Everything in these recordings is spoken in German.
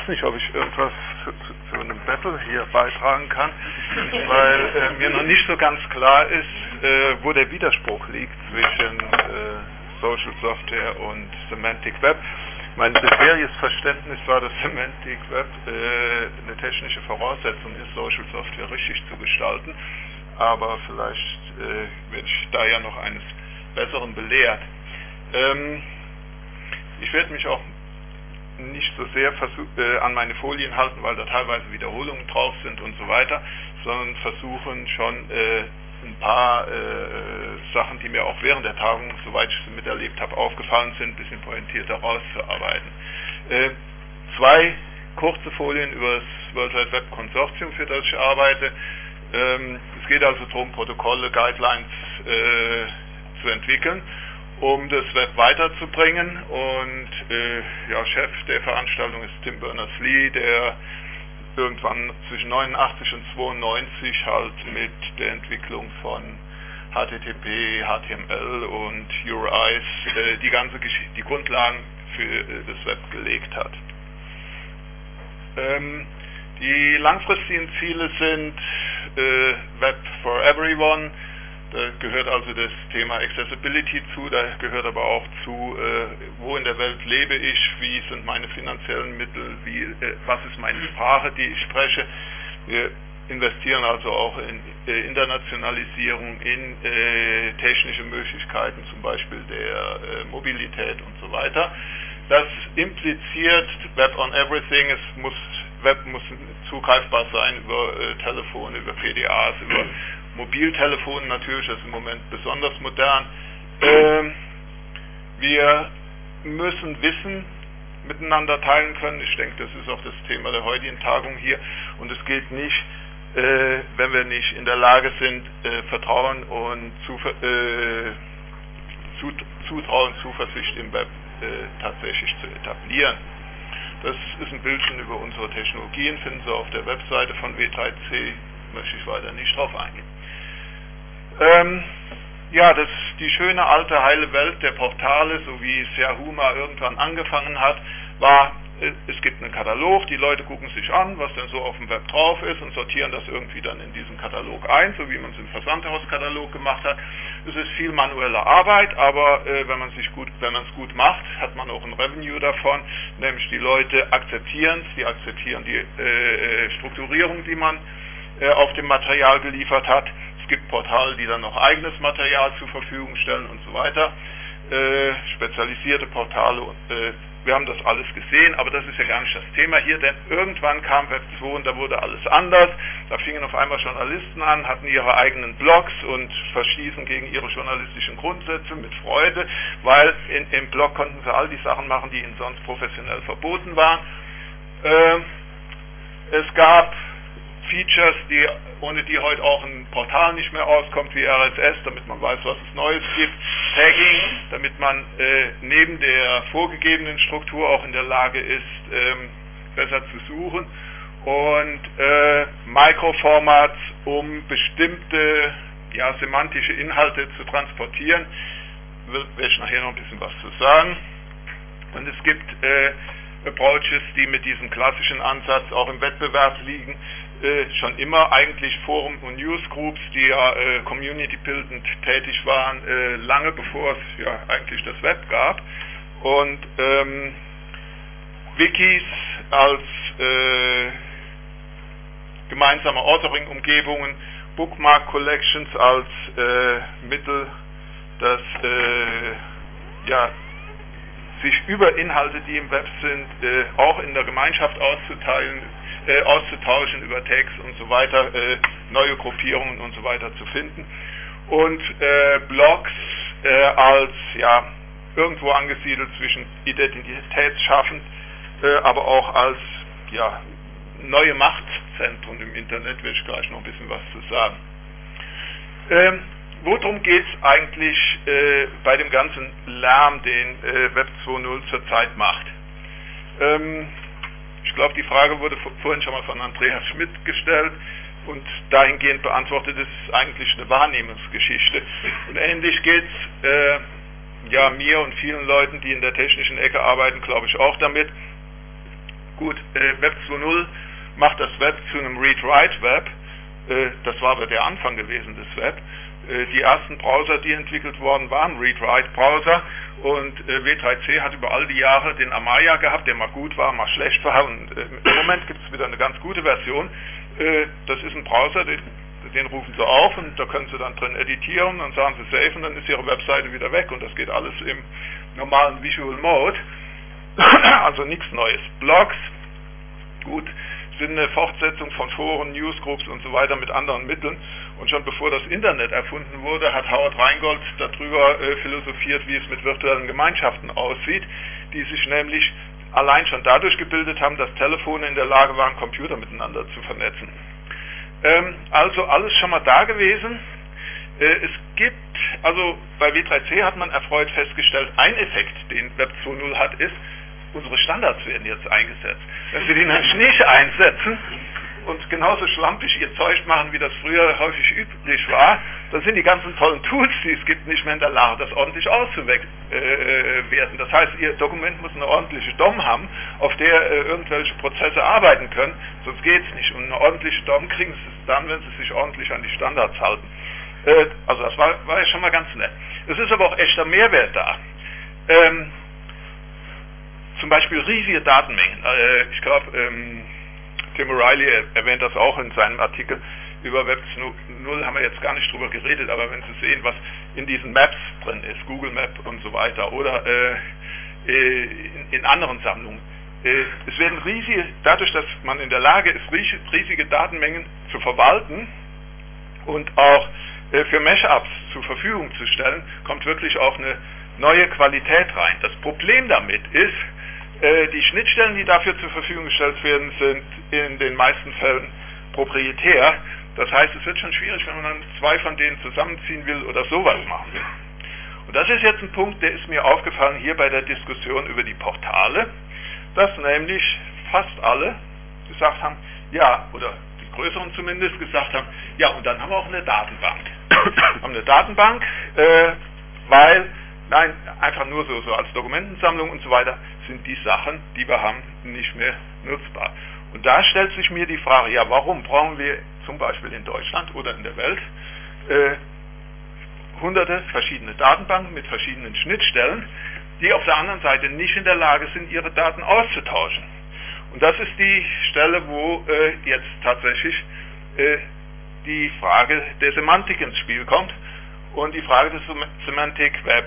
nicht, ob ich irgendwas zu einem Battle hier beitragen kann, weil mir noch nicht so ganz klar ist, wo der Widerspruch liegt zwischen Social Software und Semantic Web. Mein bisheriges Verständnis war, dass Semantic Web eine technische Voraussetzung ist, Social Software richtig zu gestalten, aber vielleicht werde ich da ja noch eines Besseren belehrt. Ich werde mich auch nicht so sehr an meine Folien halten, weil da teilweise Wiederholungen drauf sind und so weiter, sondern versuchen schon ein paar Sachen, die mir auch während der Tagung, soweit ich sie miterlebt habe, aufgefallen sind, ein bisschen pointierter rauszuarbeiten. Zwei kurze Folien über das World Wide Web Konsortium, für das ich arbeite. Es geht also darum, Protokolle, Guidelines zu entwickeln, um das Web weiterzubringen, und Chef der Veranstaltung ist Tim Berners-Lee, der irgendwann zwischen 89 und 92 halt mit der Entwicklung von HTTP, HTML und URIs die Grundlagen für das Web gelegt hat. Die langfristigen Ziele sind Web for Everyone. Da gehört also das Thema Accessibility zu, da gehört aber auch zu, wo in der Welt lebe ich, wie sind meine finanziellen Mittel, was ist meine Sprache, die ich spreche. Wir investieren also auch in Internationalisierung, in technische Möglichkeiten, zum Beispiel der Mobilität und so weiter. Das impliziert Web on Everything, Web muss zugreifbar sein über Telefone, über PDAs, über Mobiltelefone natürlich, das ist im Moment besonders modern. Wir müssen Wissen miteinander teilen können. Ich denke, das ist auch das Thema der heutigen Tagung hier. Und es gilt nicht, wenn wir nicht in der Lage sind, Vertrauen und Zutrauen, Zuversicht im Web tatsächlich zu etablieren. Das ist ein Bildchen über unsere Technologien, finden Sie auf der Webseite von W3C, möchte ich weiter nicht drauf eingehen. Das die schöne alte heile Welt der Portale, so wie es Yahoo mal irgendwann angefangen hat, war, es gibt einen Katalog, die Leute gucken sich an, was denn so auf dem Web drauf ist, und sortieren das irgendwie dann in diesen Katalog ein, so wie man es im Versandhauskatalog gemacht hat. Es ist viel manuelle Arbeit, aber wenn man es gut macht, hat man auch ein Revenue davon, nämlich die Leute akzeptieren es, die akzeptieren die Strukturierung, die man auf dem Material geliefert hat. Es gibt Portale, die dann noch eigenes Material zur Verfügung stellen und so weiter, spezialisierte Portale. Wir haben das alles gesehen, aber das ist ja gar nicht das Thema hier, denn irgendwann kam Web 2 und da wurde alles anders. Da fingen auf einmal Journalisten an, hatten ihre eigenen Blogs und verstießen gegen ihre journalistischen Grundsätze mit Freude, weil im Blog konnten sie all die Sachen machen, die ihnen sonst professionell verboten waren. Es gab Features, ohne die heute auch ein Portal nicht mehr auskommt, wie RSS, damit man weiß, was es Neues gibt. Tagging, damit man neben der vorgegebenen Struktur auch in der Lage ist, besser zu suchen. Und Microformats, um bestimmte semantische Inhalte zu transportieren. Werde ich nachher noch ein bisschen was zu sagen. Und es gibt Approaches, die mit diesem klassischen Ansatz auch im Wettbewerb liegen, schon immer eigentlich Forum- und Newsgroups, die ja community-bildend tätig waren, lange bevor es ja eigentlich das Web gab. Und Wikis als gemeinsame Authoring-Umgebungen, Bookmark-Collections als Mittel, das sich über Inhalte, die im Web sind, auch in der Gemeinschaft auszutauschen, über Tags und so weiter, neue Gruppierungen und so weiter zu finden. Und Blogs als irgendwo angesiedelt zwischen identitätsschaffend, aber auch als neue Machtzentren im Internet, werde ich gleich noch ein bisschen was zu sagen. Worum geht es eigentlich bei dem ganzen Lärm, den Web 2.0 zurzeit macht? Ich glaube, die Frage wurde vorhin schon mal von Andreas Schmidt gestellt und dahingehend beantwortet, es ist eigentlich eine Wahrnehmungsgeschichte. Und ähnlich geht es mir und vielen Leuten, die in der technischen Ecke arbeiten, glaube ich auch damit. Gut, Web 2.0 macht das Web zu einem Read-Write-Web. Das war aber der Anfang gewesen des Web. Die ersten Browser, die entwickelt worden waren, Read-Write-Browser, und W3C hat über all die Jahre den Amaya gehabt, der mal gut war, mal schlecht war, und im Moment gibt es wieder eine ganz gute Version. Das ist ein Browser, den rufen Sie auf und da können Sie dann drin editieren, dann sagen Sie Save und dann ist Ihre Webseite wieder weg und das geht alles im normalen Visual Mode. Also nichts Neues. Blogs, gut, sind eine Fortsetzung von Foren, Newsgroups und so weiter mit anderen Mitteln. Und schon bevor das Internet erfunden wurde, hat Howard Rheingold darüber philosophiert, wie es mit virtuellen Gemeinschaften aussieht, die sich nämlich allein schon dadurch gebildet haben, dass Telefone in der Lage waren, Computer miteinander zu vernetzen. Also alles schon mal da gewesen. Es gibt, also bei W3C hat man erfreut festgestellt, ein Effekt, den Web 2.0 hat, ist, unsere Standards werden jetzt eingesetzt. Wenn Sie die nämlich nicht einsetzen und genauso schlampig ihr Zeug machen, wie das früher häufig üblich war, dann sind die ganzen tollen Tools, die es gibt, nicht mehr in der Lage, das ordentlich auszuwerten. Das heißt, Ihr Dokument muss eine ordentliche DOM haben, auf der irgendwelche Prozesse arbeiten können, sonst geht es nicht. Und eine ordentliche DOM kriegen Sie es dann, wenn Sie sich ordentlich an die Standards halten. Also das war ja schon mal ganz nett. Es ist aber auch echter Mehrwert da. Zum Beispiel riesige Datenmengen. Ich glaube, Tim O'Reilly erwähnt das auch in seinem Artikel über Web 2.0, haben wir jetzt gar nicht drüber geredet, aber wenn Sie sehen, was in diesen Maps drin ist, Google Map und so weiter, oder in anderen Sammlungen, es werden riesige, dadurch, dass man in der Lage ist, riesige Datenmengen zu verwalten und auch für Mashups zur Verfügung zu stellen, kommt wirklich auch eine neue Qualität rein. Das Problem damit ist, die Schnittstellen, die dafür zur Verfügung gestellt werden, sind in den meisten Fällen proprietär. Das heißt, es wird schon schwierig, wenn man dann zwei von denen zusammenziehen will oder sowas machen will. Und das ist jetzt ein Punkt, der ist mir aufgefallen hier bei der Diskussion über die Portale, dass nämlich fast alle gesagt haben, ja, oder die größeren zumindest gesagt haben, ja, und dann haben wir auch eine Datenbank. Haben eine Datenbank, weil, nein, einfach nur so als Dokumentensammlung und so weiter, sind die Sachen, die wir haben, nicht mehr nutzbar. Und da stellt sich mir die Frage, ja, warum brauchen wir zum Beispiel in Deutschland oder in der Welt hunderte verschiedene Datenbanken mit verschiedenen Schnittstellen, die auf der anderen Seite nicht in der Lage sind, ihre Daten auszutauschen. Und das ist die Stelle, wo jetzt tatsächlich die Frage der Semantik ins Spiel kommt und die Frage des Semantic Web.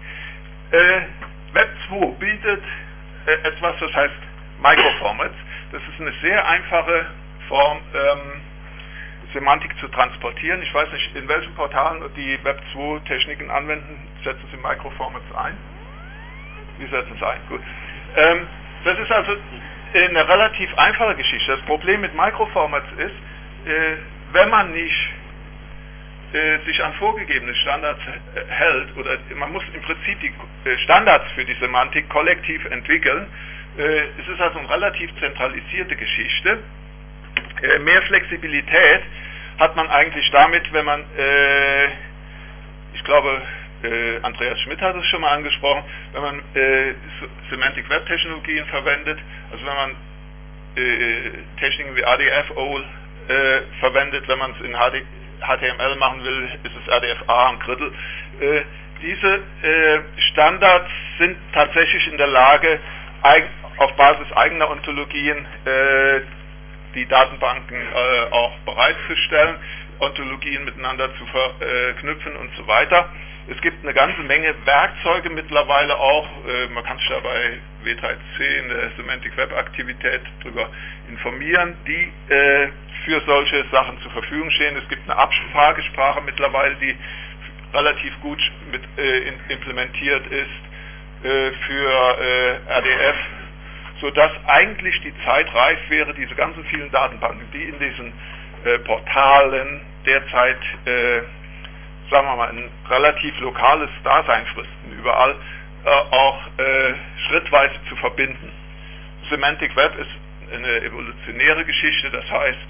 Web 2 bietet etwas, das heißt Microformats. Das ist eine sehr einfache Form, Semantik zu transportieren. Ich weiß nicht, in welchen Portalen die Web 2 Techniken anwenden, setzen Sie Microformats ein? Wie setzen Sie ein? Gut. Das ist also eine relativ einfache Geschichte. Das Problem mit Microformats ist, wenn man nicht sich an vorgegebene Standards hält, oder man muss im Prinzip die Standards für die Semantik kollektiv entwickeln. Es ist also eine relativ zentralisierte Geschichte. Mehr Flexibilität hat man eigentlich damit, wenn man, ich glaube, Andreas Schmidt hat es schon mal angesprochen, wenn man Semantic Web Technologien verwendet, also wenn man Techniken wie RDF-OL verwendet, wenn man es in HTML machen will, ist es RDF-A ein Drittel. Diese Standards sind tatsächlich in der Lage, auf Basis eigener Ontologien die Datenbanken auch bereitzustellen, Ontologien miteinander zu verknüpfen und so weiter. Es gibt eine ganze Menge Werkzeuge mittlerweile auch, man kann sich da bei W3C in der Semantic Web Aktivität darüber informieren, die für solche Sachen zur Verfügung stehen. Es gibt eine Abfragesprache mittlerweile, die relativ gut implementiert ist für RDF, sodass eigentlich die Zeit reif wäre, diese ganzen vielen Datenbanken, die in diesen Portalen derzeit, sagen wir mal, ein relativ lokales Dasein fristen, überall auch schrittweise zu verbinden. Semantic Web ist eine evolutionäre Geschichte, das heißt,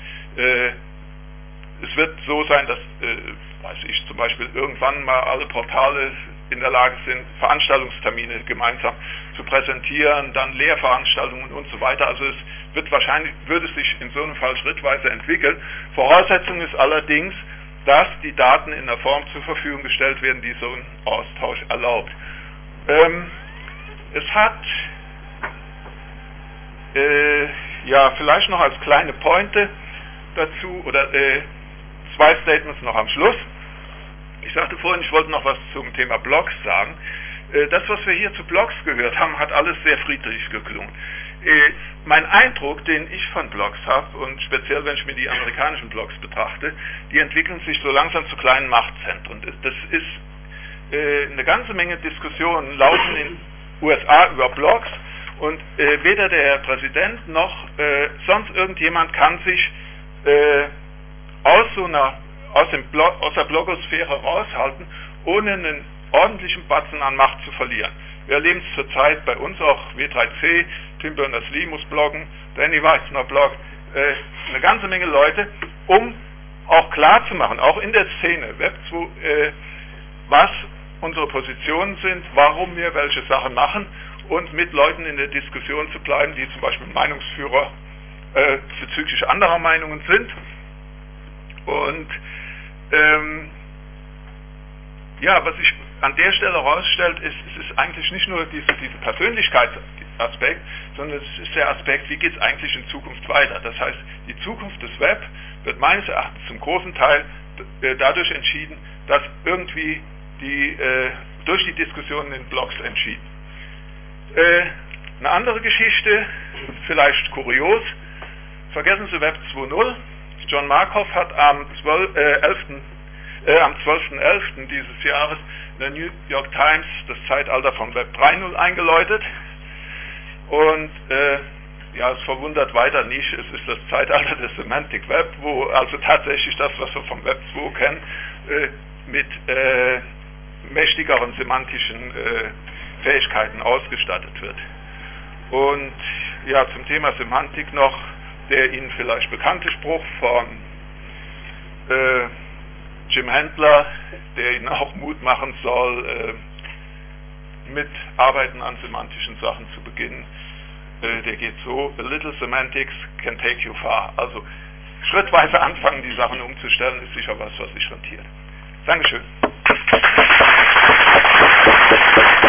es wird so sein, dass, weiß ich, zum Beispiel irgendwann mal alle Portale in der Lage sind, Veranstaltungstermine gemeinsam zu präsentieren, dann Lehrveranstaltungen und so weiter. Also würde es sich in so einem Fall schrittweise entwickeln. Voraussetzung ist allerdings, dass die Daten in einer Form zur Verfügung gestellt werden, die so einen Austausch erlaubt. Es hat vielleicht noch als kleine Pointe dazu, oder zwei Statements noch am Schluss. Ich sagte vorhin, ich wollte noch was zum Thema Blogs sagen. Das, was wir hier zu Blogs gehört haben, hat alles sehr friedlich geklungen. Mein Eindruck, den ich von Blogs habe, und speziell wenn ich mir die amerikanischen Blogs betrachte, die entwickeln sich so langsam zu kleinen Machtzentren. Das ist eine ganze Menge Diskussionen laufen in den USA über Blogs, und weder der Präsident noch sonst irgendjemand kann sich aus der Blogosphäre raushalten, ohne einen ordentlichen Batzen an Macht zu verlieren. Wir erleben es zurzeit bei uns auch, W3C, Tim Berners-Lee muss bloggen, Danny Weitzner bloggt, eine ganze Menge Leute, um auch klar zu machen, auch in der Szene, Web 2, was unsere Positionen sind, warum wir welche Sachen machen, und mit Leuten in der Diskussion zu bleiben, die zum Beispiel Meinungsführer bezüglich anderer Meinungen sind. Und was sich an der Stelle herausstellt, es ist eigentlich nicht nur dieser Persönlichkeitsaspekt, sondern es ist der Aspekt, wie geht es eigentlich in Zukunft weiter. Das heißt, die Zukunft des Web wird meines Erachtens zum großen Teil dadurch entschieden, dass irgendwie durch die Diskussionen in Blogs entschieden. Eine andere Geschichte, vielleicht kurios, vergessen Sie Web 2.0. John Markov hat am 12.11. dieses Jahres in der New York Times das Zeitalter von Web 3.0 eingeläutet, und es verwundert weiter nicht, es ist das Zeitalter des Semantic Web, wo also tatsächlich das, was wir vom Web 2 kennen, mit mächtigeren semantischen Fähigkeiten ausgestattet wird. Und zum Thema Semantik noch der Ihnen vielleicht bekannte Spruch von Jim Handler, der Ihnen auch Mut machen soll, mit Arbeiten an semantischen Sachen zu beginnen. Der geht so: A little semantics can take you far. Also schrittweise anfangen, die Sachen umzustellen, ist sicher was sich rentiert. Dankeschön.